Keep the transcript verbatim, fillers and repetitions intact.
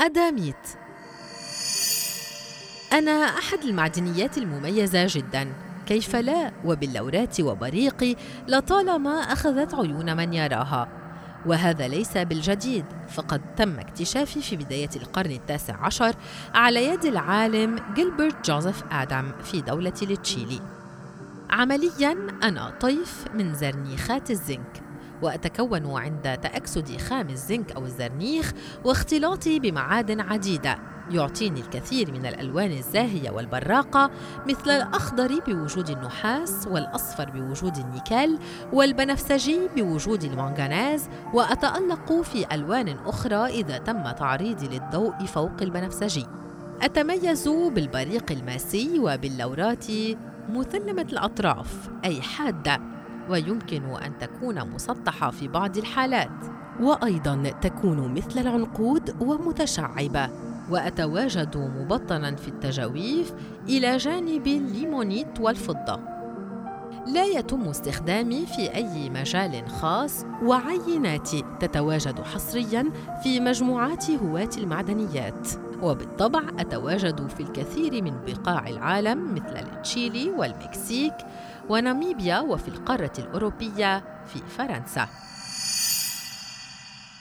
أداميت. أنا أحد المعدنيات المميزة جداً، كيف لا؟ وباللورات وبريقي لطالما أخذت عيون من يراها. وهذا ليس بالجديد، فقد تم اكتشافي في بداية القرن التاسع عشر على يد العالم جيلبرت جوزيف آدم في دولة تشيلي. عملياً أنا طيف من زرنيخات الزنك، وأتكون عند تأكسد خام الزنك أو الزرنيخ واختلاطي بمعادن عديدة يعطيني الكثير من الألوان الزاهية والبراقة، مثل الأخضر بوجود النحاس، والأصفر بوجود النيكل، والبنفسجي بوجود المنغنيز، وأتألق في ألوان أخرى إذا تم تعريضي للضوء فوق البنفسجي. أتميز بالبريق الماسي وباللورات مثلمة الأطراف أي حادة، ويمكن أن تكون مسطحة في بعض الحالات، وأيضاً تكون مثل العنقود ومتشعبة. وأتواجد مبطناً في التجاويف إلى جانب الليمونيت والفضة. لا يتم استخدامي في أي مجال خاص، وعيناتي تتواجد حصرياً في مجموعات هواة المعدنيات. وبالطبع أتواجد في الكثير من بقاع العالم مثل تشيلي والمكسيك وناميبيا، وفي القارة الأوروبية في فرنسا.